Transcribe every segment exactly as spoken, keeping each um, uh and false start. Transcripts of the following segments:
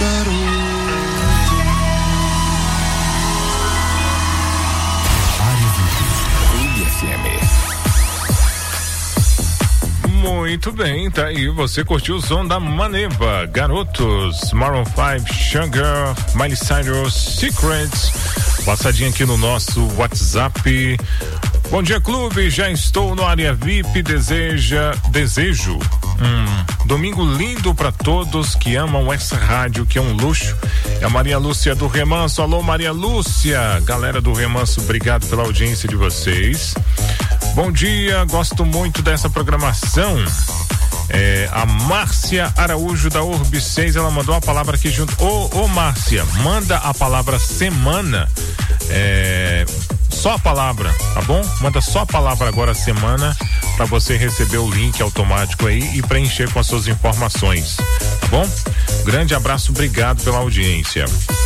Muito bem, tá aí, você curtiu o som da Maneva, Garotos, Maroon cinco, Sugar, Miley Cyrus, Secrets. Passadinha aqui no nosso WhatsApp. Bom dia, clube, já estou no área V I P, deseja, desejo um domingo lindo para todos que amam essa rádio, que é um luxo. É a Maria Lúcia do Remanso. Alô, Maria Lúcia, galera do Remanso, obrigado pela audiência de vocês. Bom dia, gosto muito dessa programação. É, a Márcia Araújo da Urb seis, ela mandou a palavra aqui junto. Ô, ô Márcia, manda a palavra semana. É, só a palavra, tá bom? Manda só a palavra agora, semana, para você receber o link automático aí e preencher com as suas informações, tá bom? Grande abraço, obrigado pela audiência.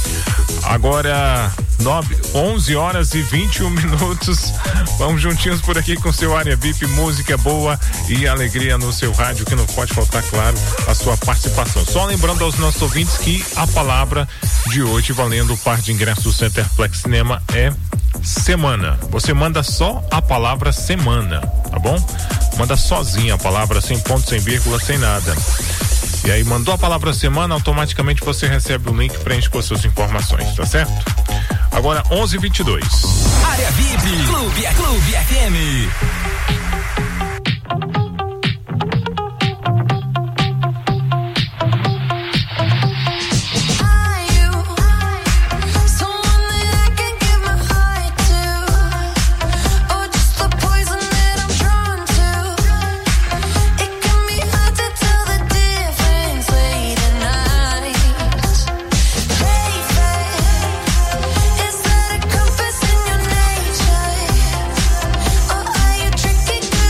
Agora, nove, onze horas e vinte e um minutos. Vamos juntinhos por aqui com seu área V I P, música boa e alegria no seu rádio, que não pode faltar, claro, a sua participação. Só lembrando aos nossos ouvintes que a palavra de hoje, valendo o par de ingressos do Centerplex Cinema, é semana. Você manda só a palavra semana, tá bom? Manda sozinha a palavra, sem ponto, sem vírgula, sem nada. E aí, mandou a palavra semana, automaticamente você recebe o link, preenche com as suas informações, tá certo? Agora, onze e vinte e dois. Área V I P, Clube, Clube F M. Is that a compass in your nature? Or are you tricky?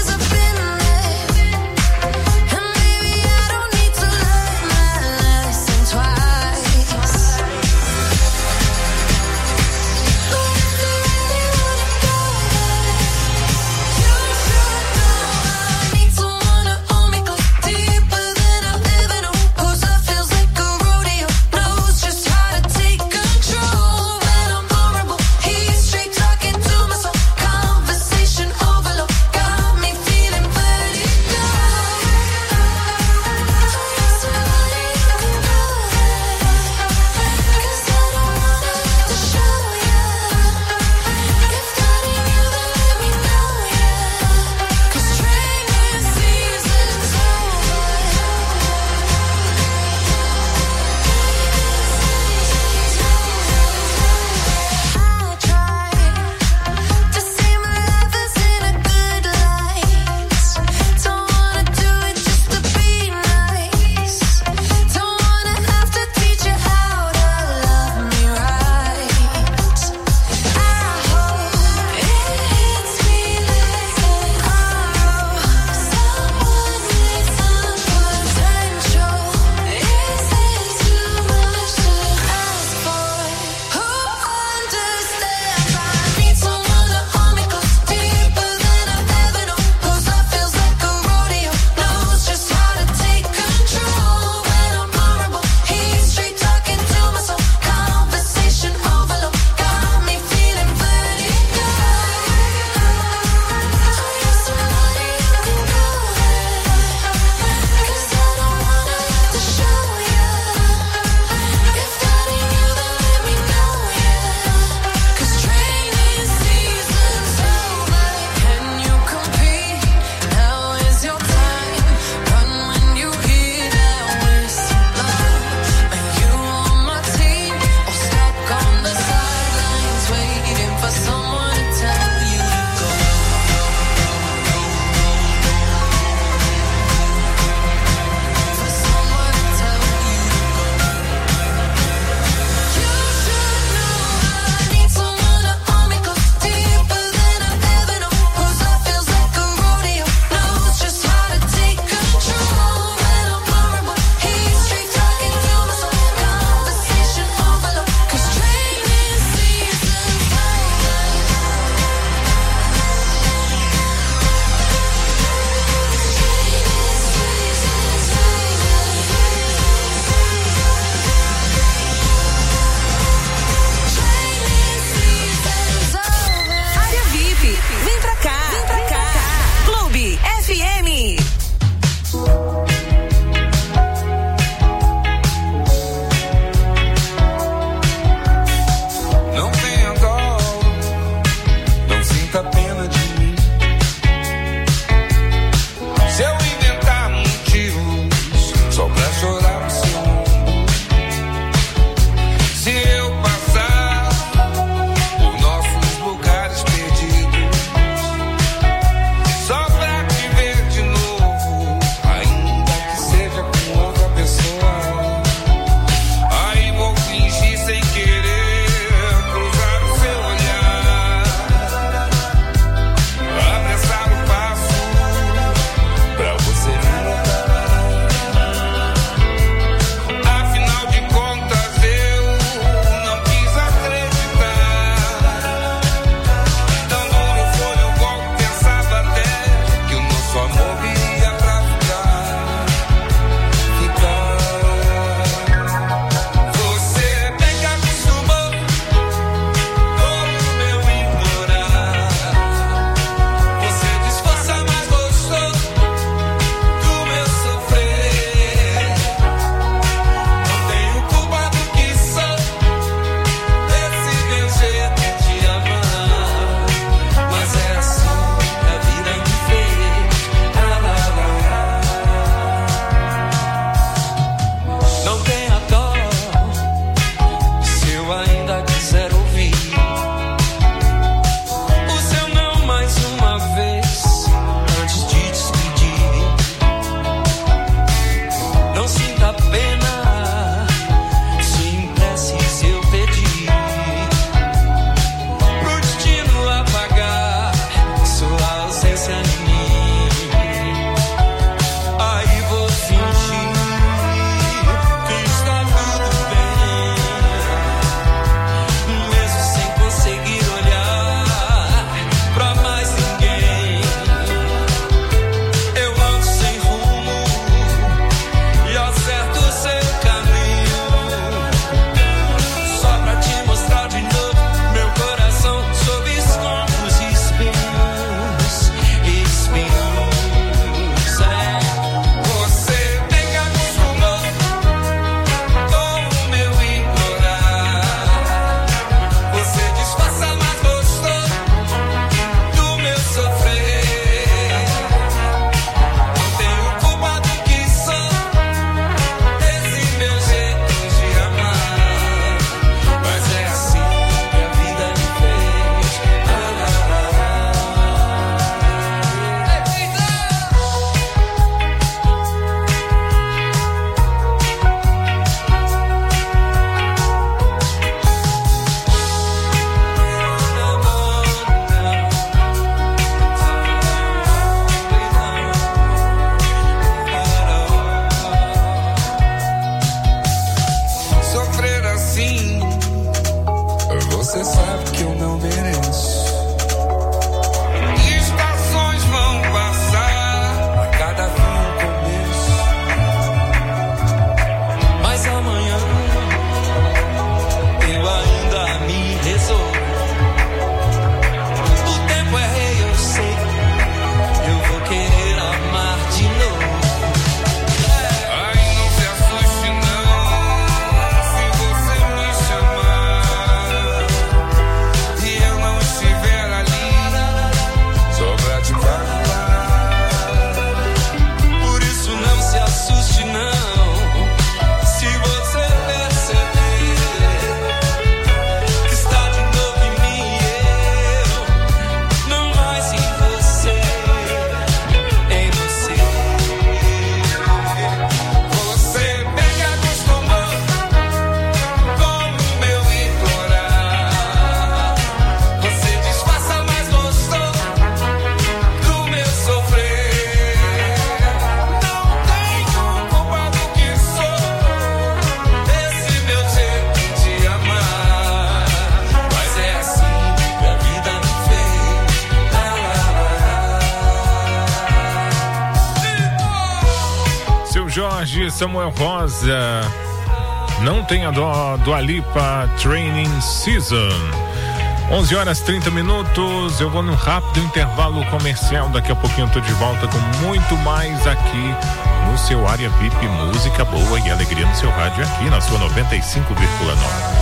pedir Samuel Rosa. Não tenha dó, Dua Lipa, Training Season. onze horas e trinta minutos. Eu vou num rápido intervalo comercial. Daqui a pouquinho eu tô de volta com muito mais aqui no seu Área V I P. Música boa e alegria no seu rádio aqui na sua noventa e cinco vírgula nove.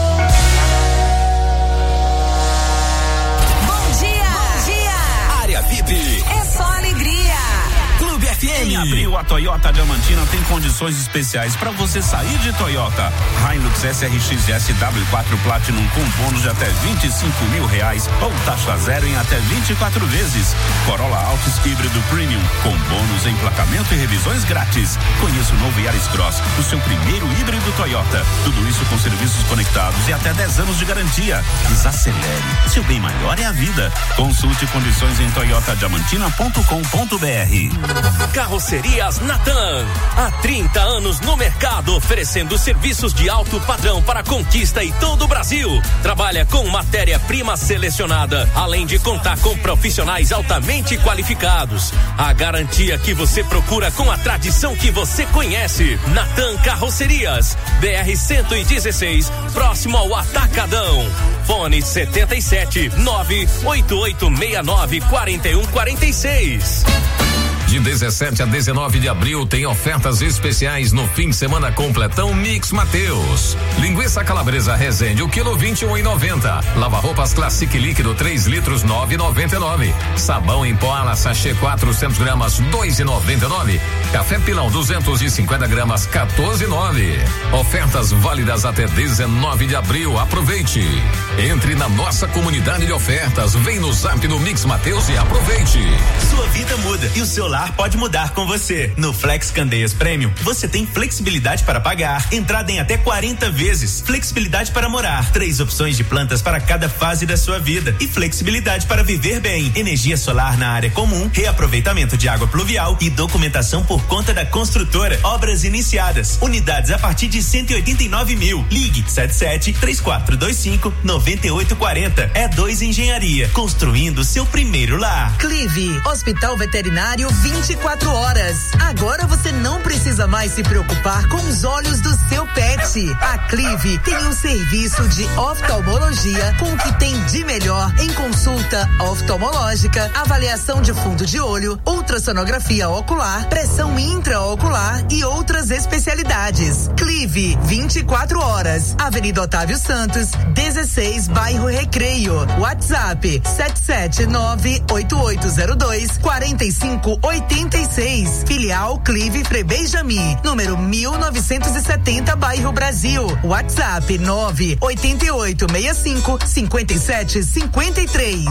V I P. É só alegria. Clube F M. Em abril, a Toyota Diamantina tem condições especiais para você sair de Toyota. Hilux S R X S W quatro Platinum com bônus de até vinte e cinco mil reais ou taxa zero em até vinte e quatro vezes. Corolla Altis híbrido Premium com bônus, emplacamento e revisões grátis. Conheça o novo Yaris Cross, o seu primeiro híbrido Toyota. Tudo isso com serviços conectados e até dez anos de garantia. Desacelere. Seu bem maior é a vida. Consulte condições em toyota diamantina ponto com ponto b r. Carrocerias Natan. Há trinta anos no mercado, oferecendo serviços de alto padrão para Conquista e todo o Brasil. Trabalha com matéria-prima selecionada, além de contar com profissionais altamente qualificados. A garantia que você procura com a tradição que você conhece. Natan Carrocerias, B R cento e dezesseis, próximo ao Atacadão. Fone setenta e sete, nove oito oito seis nove, quatro um quatro seis. De dezessete a dezenove de abril tem ofertas especiais no fim de semana completão Mix Mateus. Linguiça calabresa Resende, o quilo vinte e um e noventa. Lava-roupas Classic líquido três litros nove e noventa e nove. Sabão em pó ala sachê quatrocentos gramas dois e noventa e nove. Café pilão duzentos e cinquenta gramas quatorze e nove. Ofertas válidas até dezenove de abril. Aproveite. Entre na nossa comunidade de ofertas. Vem no Zap do Mix Mateus e aproveite. Sua vida muda e o seu lar pode mudar com você. No Flex Candeias Premium, você tem flexibilidade para pagar, entrada em até quarenta vezes, flexibilidade para morar, três opções de plantas para cada fase da sua vida e flexibilidade para viver bem. Energia solar na área comum, reaproveitamento de água pluvial e documentação por conta da construtora. Obras iniciadas, unidades a partir de cento e oitenta e nove mil. Ligue sete sete, três quatro dois cinco, nove oito quatro zero. É dois Engenharia, construindo seu primeiro lar. Clive, Hospital Veterinário vinte e quatro horas. Agora você não precisa mais se preocupar com os olhos do seu pet. A Clive tem um serviço de oftalmologia com o que tem de melhor em consulta oftalmológica, avaliação de fundo de olho, ultrassonografia ocular, pressão intraocular e outras especialidades. Clive, vinte e quatro horas. Avenida Otávio Santos, dezesseis, bairro Recreio. WhatsApp sete sete nove oito oito zero dois quatro cinco oitenta e seis. Filial Clive Frebeijami, número mil novecentos e setenta, bairro Brasil. WhatsApp nove oito oito seis cinco cinco sete cinco três.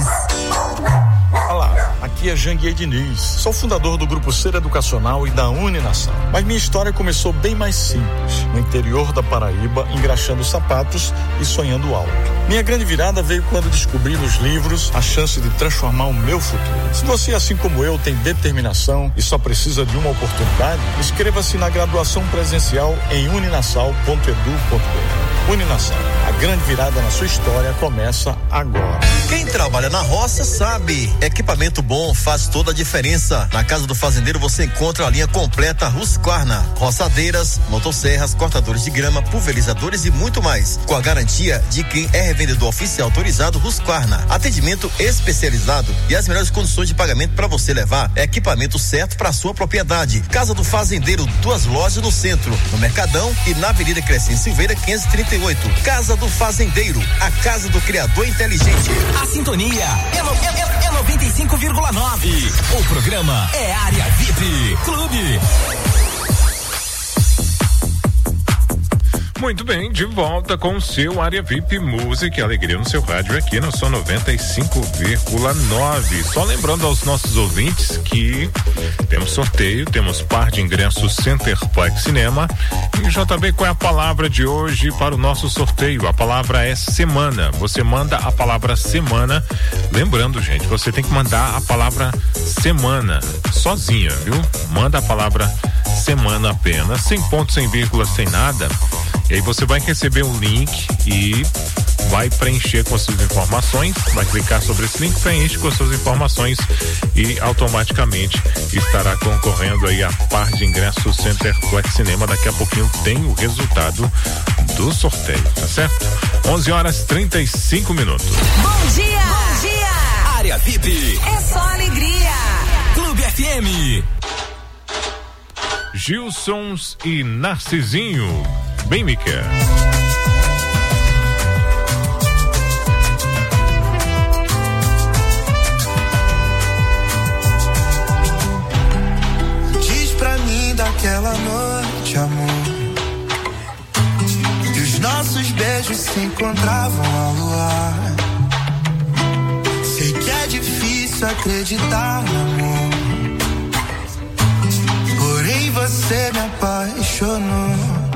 Olá, aqui é Janguier Diniz. Sou fundador do Grupo Ser Educacional e da Uninação. Mas minha história começou bem mais simples, no interior da Paraíba, engraxando sapatos e sonhando alto. Minha grande virada veio quando descobri nos livros a chance de transformar o meu futuro. Se você, assim como eu, tem determinação e só precisa de uma oportunidade, inscreva-se na graduação presencial em uninasal ponto edu ponto br. Uninação, a grande virada na sua história começa agora. Quem trabalha na roça sabe, equipamento bom faz toda a diferença. Na Casa do Fazendeiro você encontra a linha completa Husqvarna, roçadeiras, motosserras, cortadores de grama, pulverizadores e muito mais, com a garantia de quem é revendedor oficial autorizado Husqvarna. Atendimento especializado e as melhores condições de pagamento para você levar equipamento certo para sua propriedade. Casa do Fazendeiro, duas lojas no centro, no Mercadão e na Avenida Crescente Silveira quinhentos e trinta e oito. Casa do Fazendeiro, a casa do criador inteligente. A sintonia é, no, é, é noventa e cinco vírgula nove. O programa é Área V I P Clube. Muito bem, de volta com o seu Área V I P Música e Alegria no seu rádio aqui na sua noventa e cinco vírgula nove. Só lembrando aos nossos ouvintes que temos sorteio, temos par de ingressos Centerplex Cinema. E J B, qual é a palavra de hoje para o nosso sorteio? A palavra é semana. Você manda a palavra semana. Lembrando, gente, você tem que mandar a palavra semana sozinha, viu? Manda a palavra semana apenas, sem ponto, sem vírgula, sem nada. E aí você vai receber um link e vai preencher com as suas informações, vai clicar sobre esse link, preenche com as suas informações e automaticamente estará concorrendo aí a par de ingressos Center Flex Cinema. Daqui a pouquinho tem o resultado do sorteio, tá certo? onze horas trinta e cinco minutos. Bom dia! Bom dia! Área V I P. É só alegria. Clube F M. Gilsons e Narcisinho. Bem me quer. Daquela noite, amor, que os nossos beijos se encontravam ao luar. Sei que é difícil acreditar no amor, porém você me apaixonou.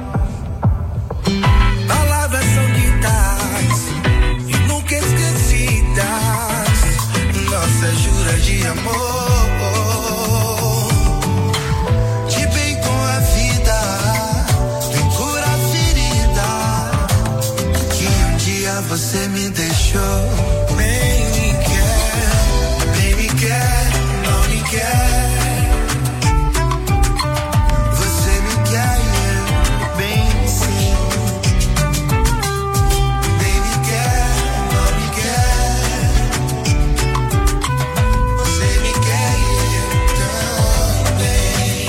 Palavras são ditas e nunca esquecidas, nossa jura de amor. Você me deixou, bem me quer, bem me quer, não me quer. Você me quer e eu bem sim. Bem me quer, não me quer. Você me quer e eu também.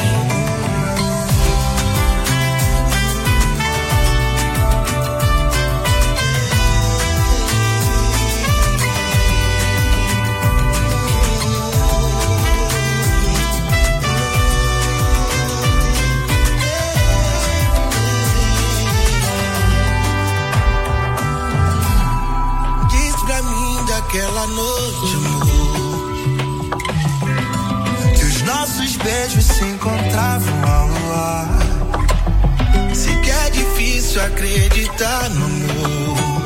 Aquela noite, amor, que os nossos beijos se encontravam ao luar. Sei que é difícil acreditar no amor,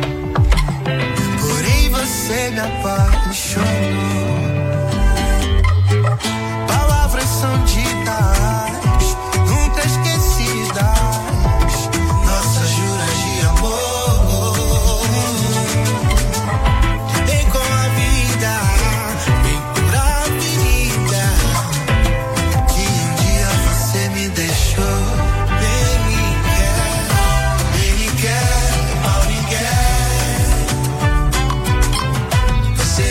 porém você me apaixonou. Palavras são ditas, nunca esquecidas, nossas juras de amor. Você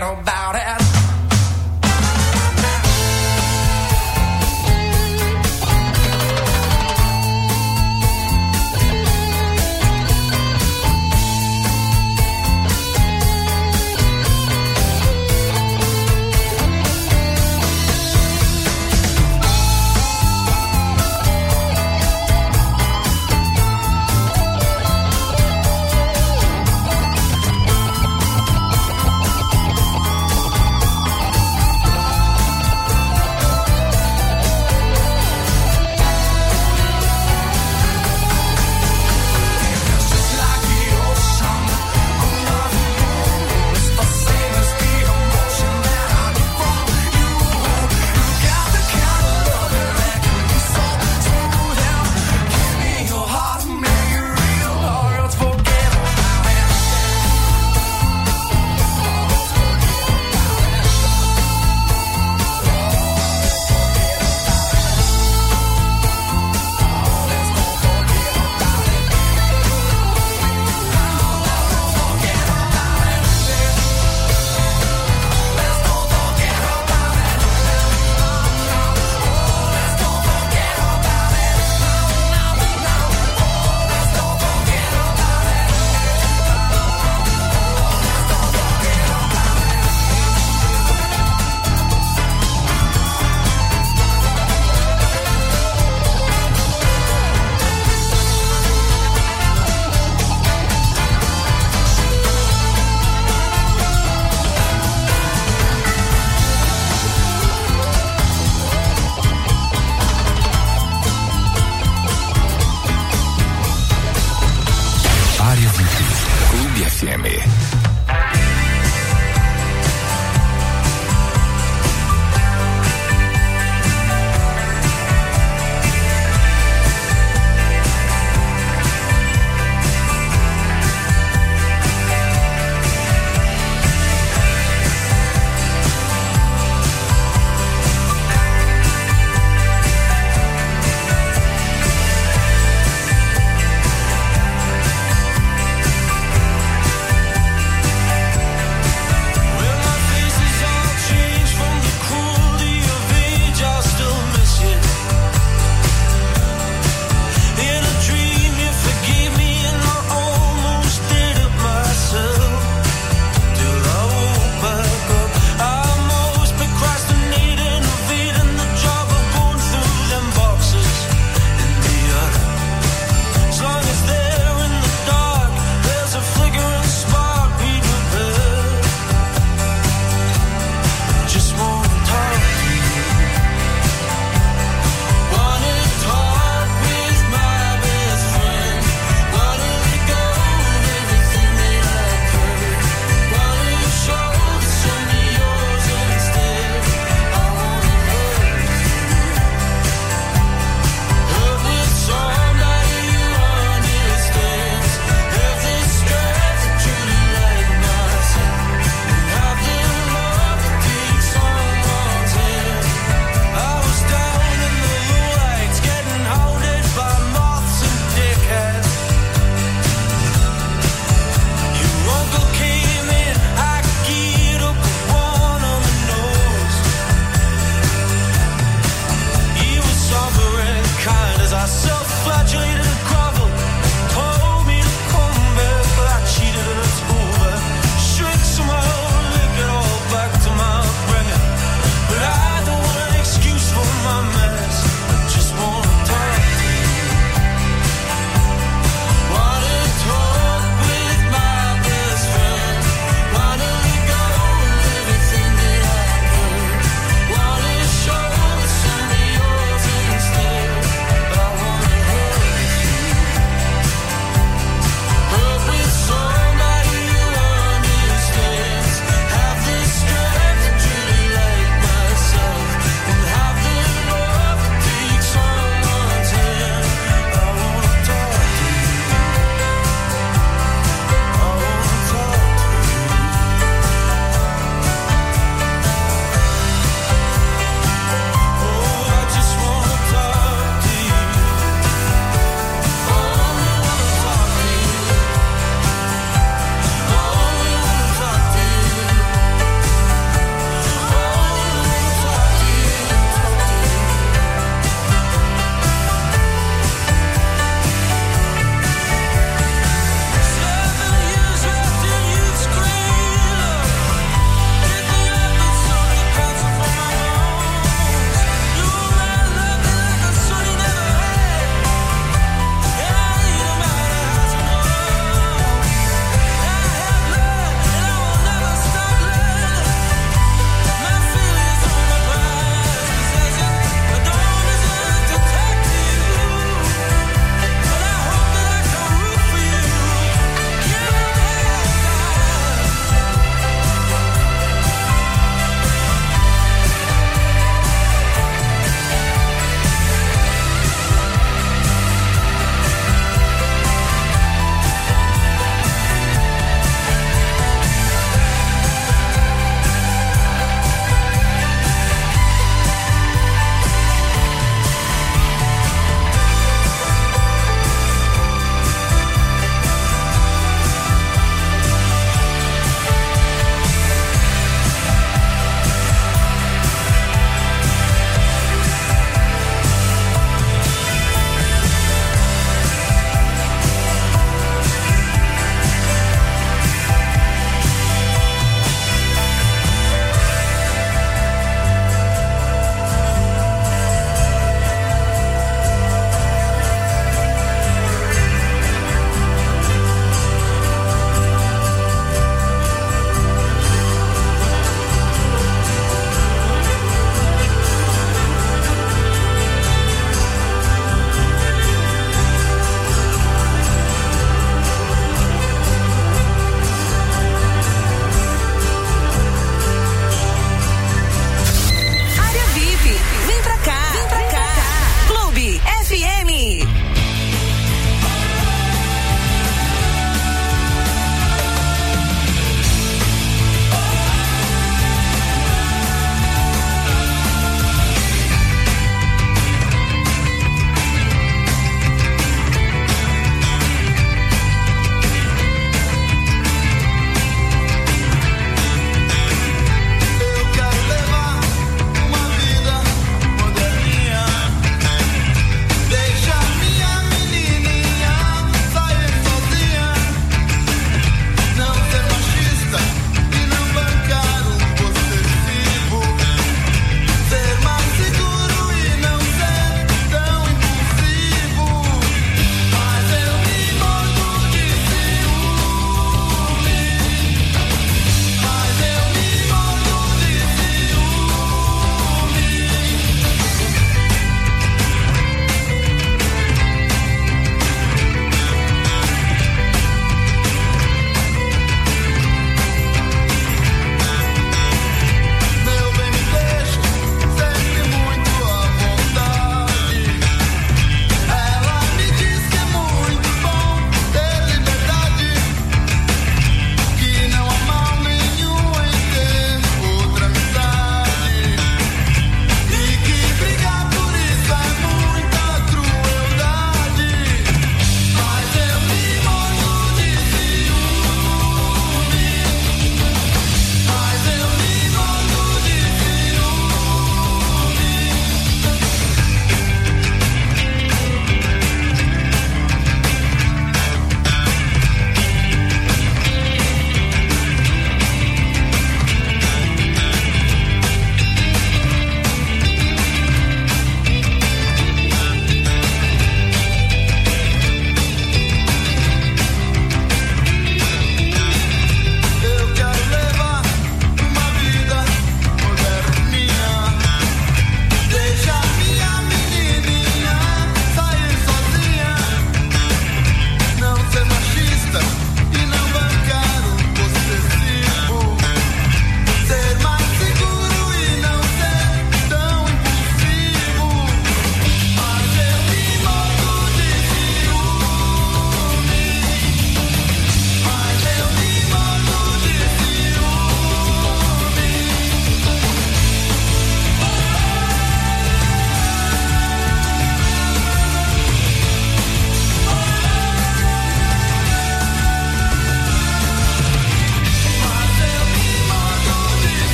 forget about it.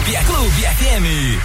Clube, Clube F M.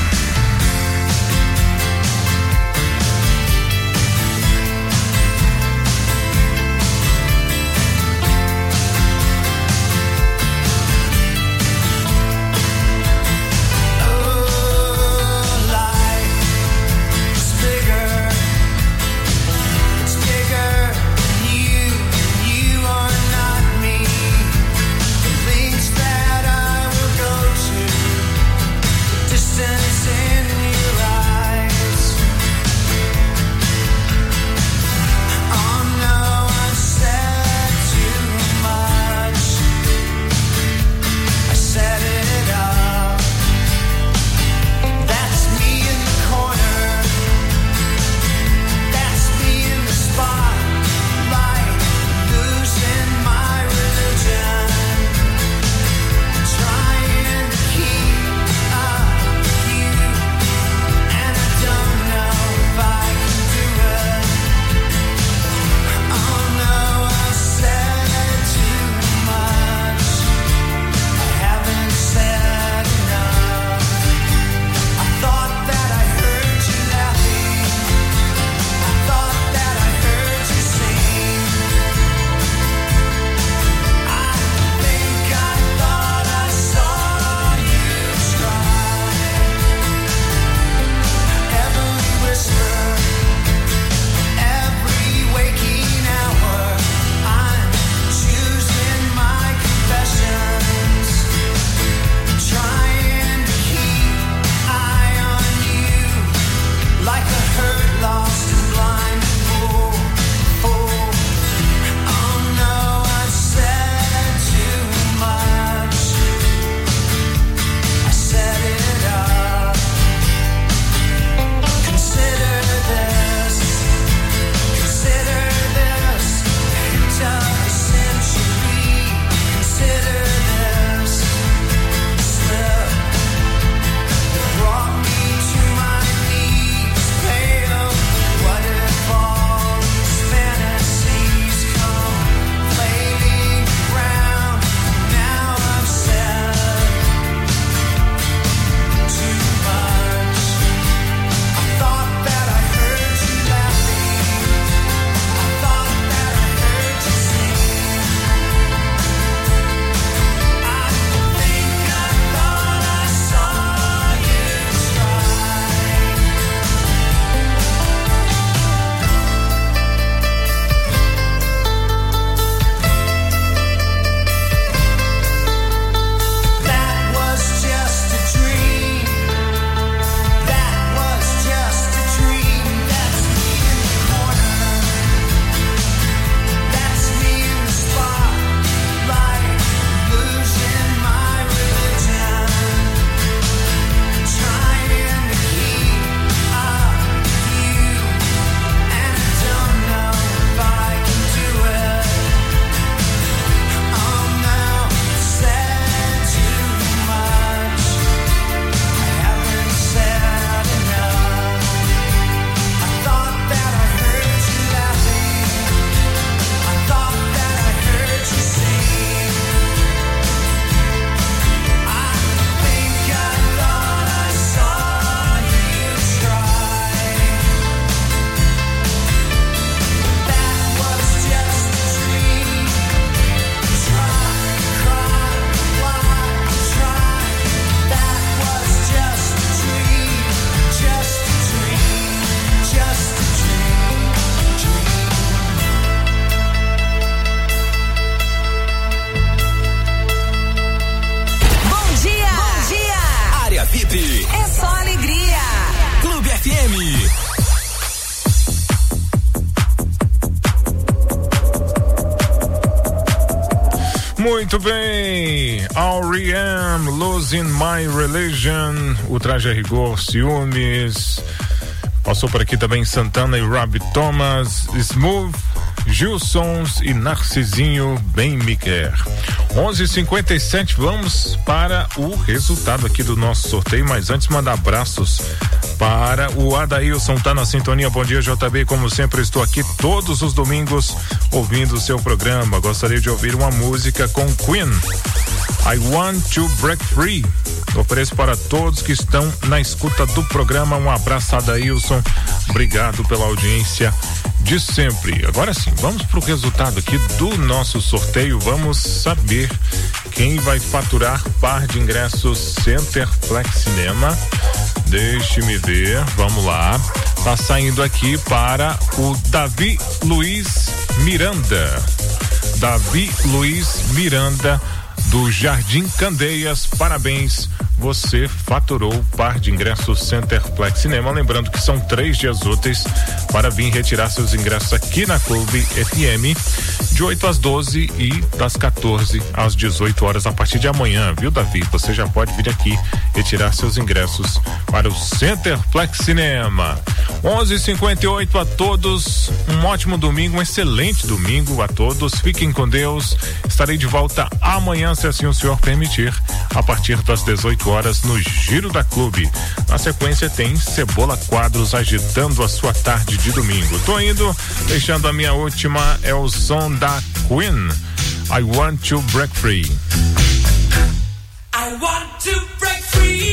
Muito bem, R E M, Losing My Religion, o Traje a Rigor, Ciúmes, passou por aqui também Santana e Robbie Thomas, Smooth, Gilsons e Narcisinho, Bem Me Quer. onze e cinquenta e sete, vamos para o resultado aqui do nosso sorteio, mas antes mandar abraços para o Adailson, tá na sintonia. Bom dia, J B, como sempre estou aqui todos os domingos ouvindo o seu programa. Gostaria de ouvir uma música com Queen, I Want to Break Free. Ofereço para todos que estão na escuta do programa. Um abraço, Adailson. Obrigado pela audiência de sempre. Agora sim, vamos pro resultado aqui do nosso sorteio. Vamos saber quem vai faturar par de ingressos Centerplex Cinema. Deixe-me ver, vamos lá. Tá saindo aqui para o Davi Luiz Miranda. Davi Luiz Miranda, do Jardim Candeias. Parabéns, você faturou o par de ingressos Centerplex Cinema. Lembrando que são três dias úteis para vir retirar seus ingressos aqui na Clube F M, de oito às doze e das quatorze às dezoito horas a partir de amanhã, viu, Davi? Você já pode vir aqui retirar seus ingressos para o Centerplex Cinema. onze e cinquenta e oito a todos, um ótimo domingo, um excelente domingo a todos. Fiquem com Deus. Estarei de volta amanhã, se assim o senhor permitir, a partir das dezoito horas no Giro da Clube. Na sequência tem Cebola Quadros agitando a sua tarde de domingo. Tô indo, deixando a minha última, é o som da Queen, I Want to Break Free. I want to break free.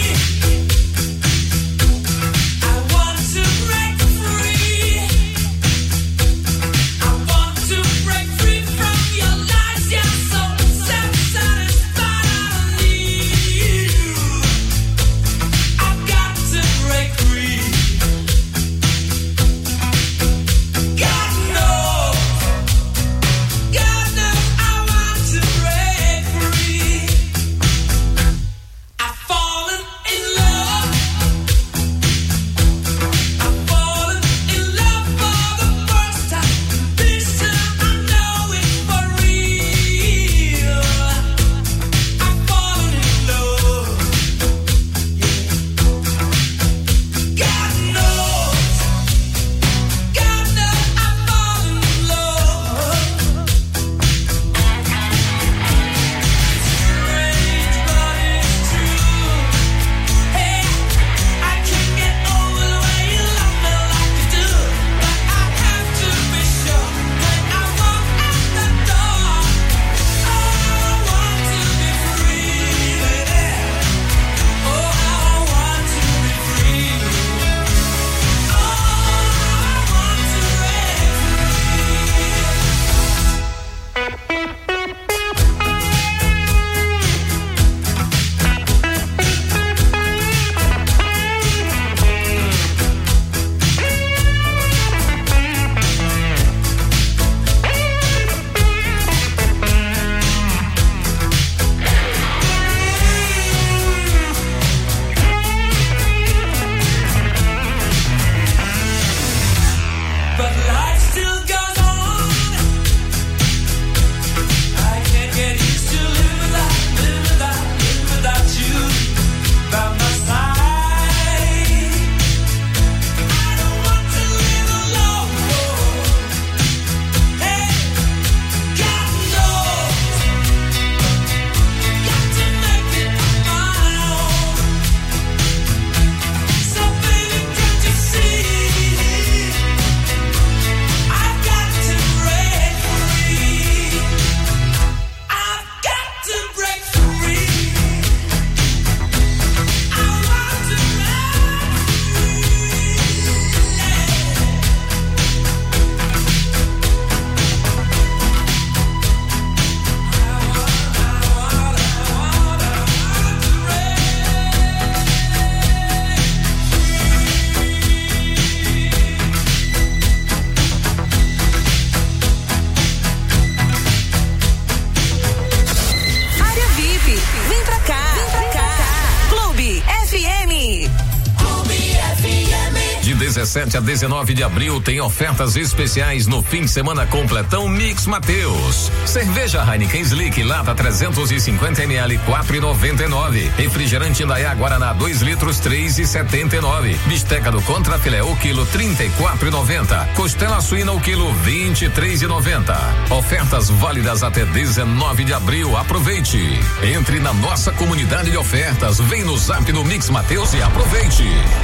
dezessete a dezenove de abril tem ofertas especiais no fim de semana completão Mix Mateus. Cerveja Heineken Slick lata trezentos e cinquenta mililitros quatro e noventa e nove. Refrigerante Indaiá Guaraná dois litros três e setenta e nove. Bisteca do Contrafilé o quilo trinta e quatro e noventa. Costela suína o quilo vinte e três e noventa. Ofertas válidas até dezenove de abril. Aproveite. Entre na nossa comunidade de ofertas. Vem no Zap do Mix Mateus e aproveite.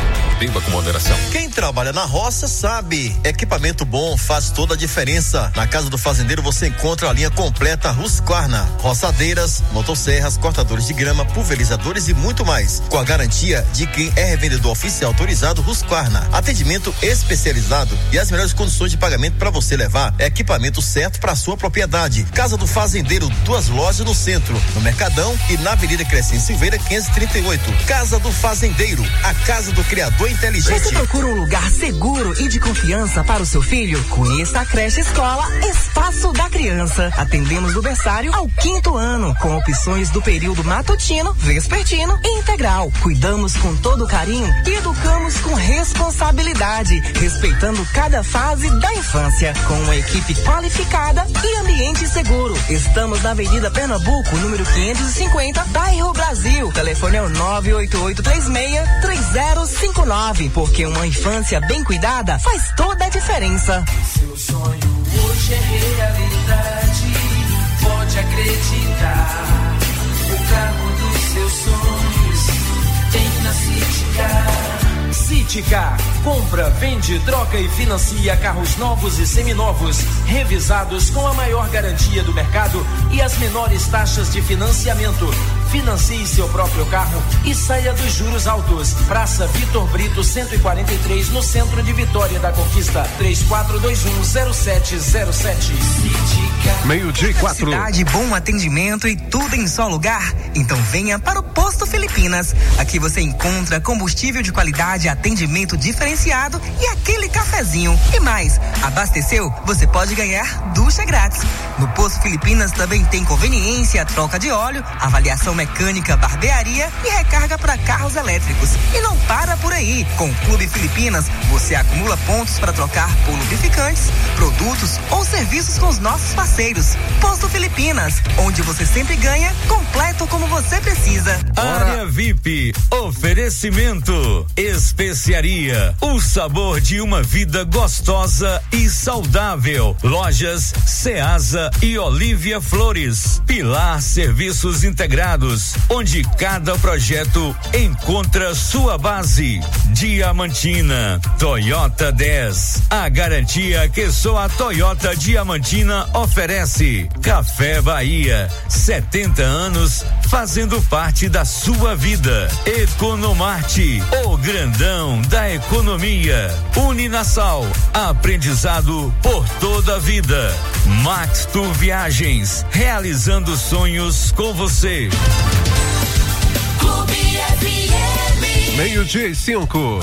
Beba com moderação. Quem trabalha na roça sabe, equipamento bom faz toda a diferença. Na Casa do Fazendeiro você encontra a linha completa Husqvarna, roçadeiras, motosserras, cortadores de grama, pulverizadores e muito mais, com a garantia de quem é revendedor oficial autorizado Husqvarna. Atendimento especializado e as melhores condições de pagamento para você levar equipamento certo para sua propriedade. Casa do Fazendeiro, duas lojas no centro, no Mercadão e na Avenida Crescente Silveira quinhentos e trinta e oito. Casa do Fazendeiro, a casa do criador inteligente. Você procura um lugar seguro e de confiança para o seu filho? Conheça a creche escola Espaço da Criança. Atendemos do berçário ao quinto ano, com opções do período matutino, vespertino e integral. Cuidamos com todo carinho e educamos com responsabilidade, respeitando cada fase da infância, com uma equipe qualificada e ambiente seguro. Estamos na Avenida Pernambuco, número quinhentos e cinquenta, bairro Brasil. Telefone é o nove oito oito três seis três zero cinco nove, porque uma infância bem cuidada faz toda a diferença. Seu sonho hoje é realidade, pode acreditar. O carro dos seus sonhos tem na Citicar. Citicar, compra, vende, troca e financia carros novos e seminovos, revisados com a maior garantia do mercado e as menores taxas de financiamento. Financie seu próprio carro e saia dos juros altos. Praça Vitor Brito cento e quarenta e três, no centro de Vitória da Conquista. três quatro dois um zero sete zero sete. Meio-dia e quatro. Cidade, bom atendimento e tudo em só lugar? Então venha para o Posto Filipinas. Aqui você encontra combustível de qualidade, atendimento diferenciado e aquele cafezinho. E mais, abasteceu? Você pode ganhar ducha grátis. No Posto Filipinas também tem conveniência, troca de óleo, avaliação mecânica, barbearia e recarga para carros elétricos. E não para por aí. Com o Clube Filipinas, você acumula pontos para trocar por lubrificantes, produtos ou serviços com os nossos parceiros. Posto Filipinas, onde você sempre ganha, completo como você precisa. Área V I P, oferecimento, especiaria, o sabor de uma vida gostosa e saudável. Lojas Ceasa e Olívia Flores. Pilar Serviços Integrados, onde cada projeto encontra sua base. Diamantina, Toyota dez, a garantia que só a Toyota Diamantina oferece. Café Bahia, setenta anos fazendo parte da sua vida. Economarte, o grandão da economia. Uninasal, aprendizado por toda a vida. Max Tour Viagens, realizando sonhos com você. Clube F M. Meio-dia e cinco.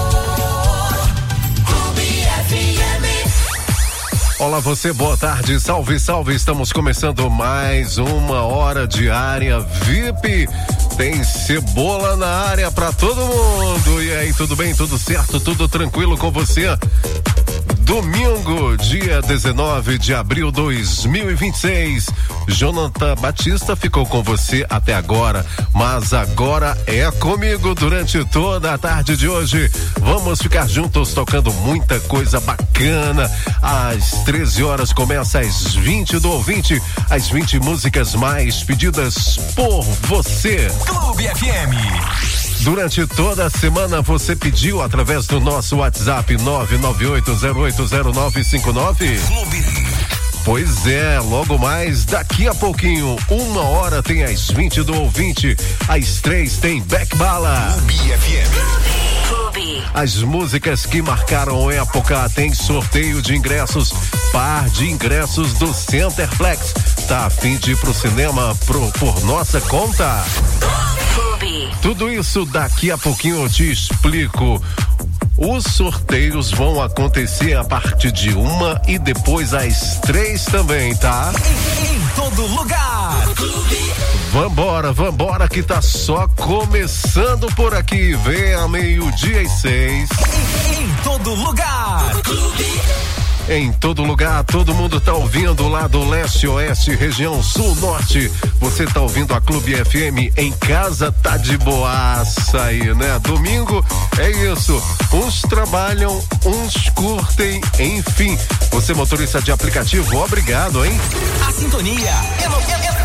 Clube F M. Olá você, boa tarde, salve, salve, estamos começando mais uma hora de área V I P. Tem cebola na área pra todo mundo. E aí, tudo bem, tudo certo, tudo tranquilo com você? Domingo, dia dezenove de abril de dois mil e vinte e seis. Jonathan Batista ficou com você até agora, mas agora é comigo durante toda a tarde de hoje. Vamos ficar juntos tocando muita coisa bacana. Às treze horas começa às vinte do ouvinte, as vinte músicas mais pedidas por você. Clube F M. Durante toda a semana você pediu através do nosso WhatsApp nove nove oito zero oito zero nove cinco nove. Clube. Pois é, logo mais, daqui a pouquinho, uma hora tem as vinte do ouvinte, às três tem Back Bala. Clube F M. Clube. As músicas que marcaram época, tem sorteio de ingressos, par de ingressos do Centerplex. Tá a fim de ir pro cinema pro, por nossa conta? Clube. Tudo isso daqui a pouquinho eu te explico. Os sorteios vão acontecer a partir de uma e depois às três também, tá? Em, em todo lugar. Vambora, vambora que tá só começando por aqui. Vem a meio-dia e seis. Em, em todo lugar. Em todo lugar, todo mundo tá ouvindo lá do leste, oeste, região sul, norte. Você tá ouvindo a Clube F M em casa, tá de boaça aí, né? Domingo é isso. Uns trabalham, uns curtem, enfim. Você motorista de aplicativo, obrigado, hein? A sintonia é, no, é, é, é noventa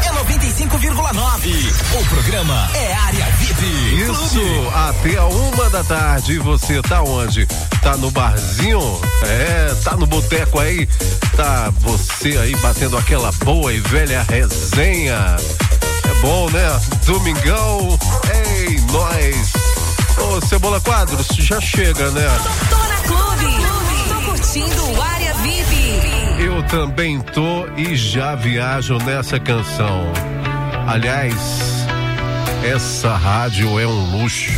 noventa e cinco vírgula nove. O programa é Área V I P. Isso, Clube. até a uma da tarde. E você tá onde? Tá no barzinho? É, tá no boteco aí? Tá você aí batendo aquela boa e velha resenha? É bom, né? Domingão, ei, nós. Ô, Cebola Quadros, já chega, né? Tô na Clube. Tô curtindo Área V I P. Eu também tô e já viajo nessa canção. Aliás, essa rádio é um luxo.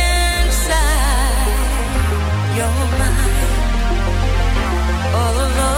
All alone.